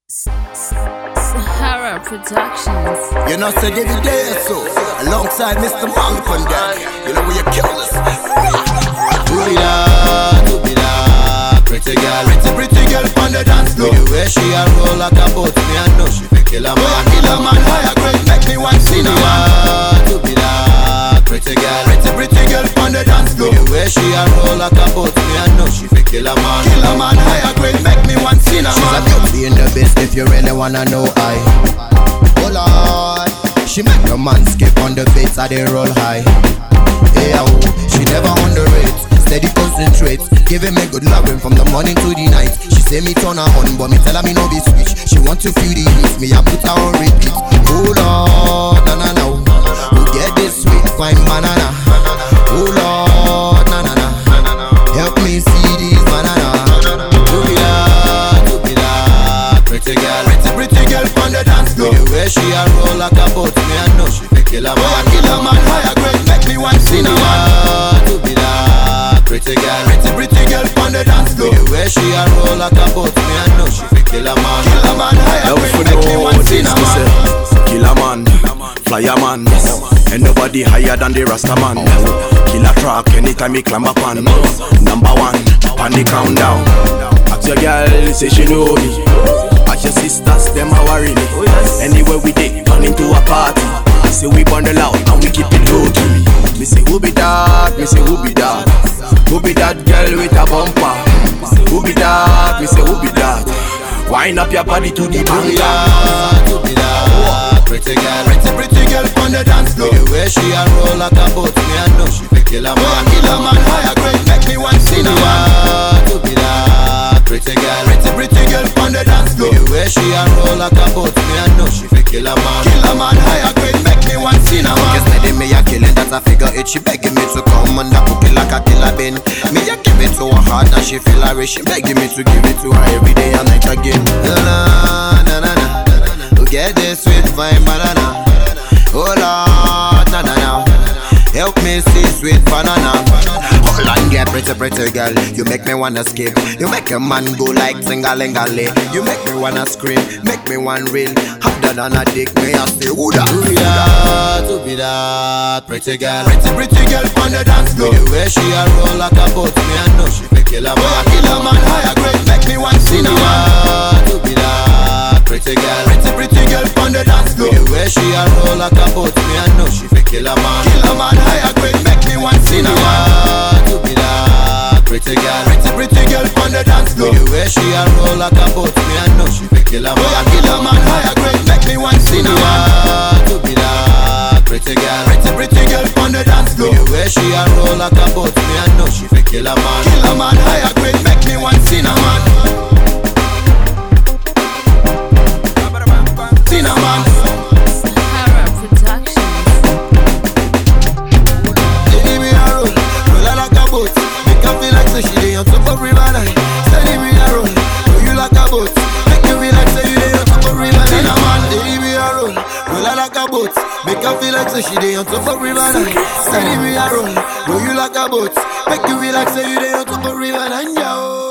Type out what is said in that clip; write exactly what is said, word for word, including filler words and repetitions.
Sahara Productions. You know, say David Day so alongside Mister Monk on that. You know, we you kill us. Rubida, Rubida, pretty girl, pretty pretty girl on the dance floor. The way she a roll like a boat, me I know she fi kill a man. Kill a man, higher grade, make me one cinnamon. Rubida, pretty girl, pretty pretty girl on the dance floor. The way she a roll like a boat, me I know she fi kill a man. Kill a man, higher grade, make me one cinnamon. She's a beauty in the best if you really wanna know I. Oh Lord, she make the man skip on the beats I they roll high. Yeah, oh, she never underrates, steady concentrates, giving me good loving from the morning to the night. She say me turn her on, but me tell her me no be switch. She want to feel the heat, me I put her on repeat. Oh Lord, na na na, who get this sweet fine banana? Oh Lord, na na na, help me see these banana. Do it up, do it up, pretty girl, pretty pretty girl on the dance floor. The way she a roll like a boat, me I know she fi kill a man. Kill a man, higher grade, make me one cinnamon. Do it up, pretty girl, pretty pretty girl on the dance floor. The way she a roll like a boat, me I know she fi kill a man. Kill a man, higher grade, make me one cinnamon. Kill a man, fly a man, and nobody higher than the Rasta man. Kill a track anytime he climb up on. Number one, on the countdown. Ask your girl, say she know me. Ask your sisters, them a worry me. Anywhere we dey, turn into a party. I say we bundle out and we keep it low key. Me say who be that? Me say who be that? Who be that girl with a bumper? Who be that? Me say who be that? Wind up your body to the banger. Who be that? Pretty girl, pretty pretty girl on the dance floor. The way she a roll like a boat, me I know she fi kill a man. Kill a man, higher grade, make me one cinnamon. Who be that? Pretty girl, pretty pretty girl on the dance floor. The way she a roll like a boat, me I know she fi kill a man. Kill a man, higher grade, make me one cinnamon. Because steady me a killing, that's a figure it. She begging me to come and that cookie like a killer bin. Me a give it to her heart and she feel her rich. She begging me to give it to her every day and night again. Na na na na. Get this sweet fine banana. Oh Lord, na na na. Help me see sweet banana. Hold on, get pretty pretty girl. You make me wanna skip. You make a man go like singalingale. You make me wanna scream, make me one real. Harder than a dick, me I say who that? Who that? Who be that? Pretty girl, pretty pretty girl on the dance floor. The way she a roll like a boat, me I know she fi kill a man. Kill a man, higher grade, make me one cinnamon. Who be that? Pretty girl, pretty pretty girl on the dance floor. The way she a roll like a boat, me I know she fi kill a man. Kill a man, higher grade, make me one cinnamon. To be that pretty girl, pretty pretty girl on the dance floor. The way she a roll like a boat, me I know she fi kill a man. Kill a man, higher grade, make me one cinnamon. To be that pretty girl, pretty pretty girl on the dance floor. The way she a roll like a boat, me I know she fi kill a man. Kill a man, higher grade, make me one cinnamon. Cinnamon. Sahara Productions. Lady me a roll, roll like a boat. Make her feel like so she dey on top of river line. Steady me a roll, roll you like a boat. Make you feel like so you dey on top of river line. Cinnamon. Lady me a roll, roll like a boat. Make her feel like so she dey on top of river line. Steady me a roll, roll you like a boat. Make you feel like so you dey on top of river line, yo.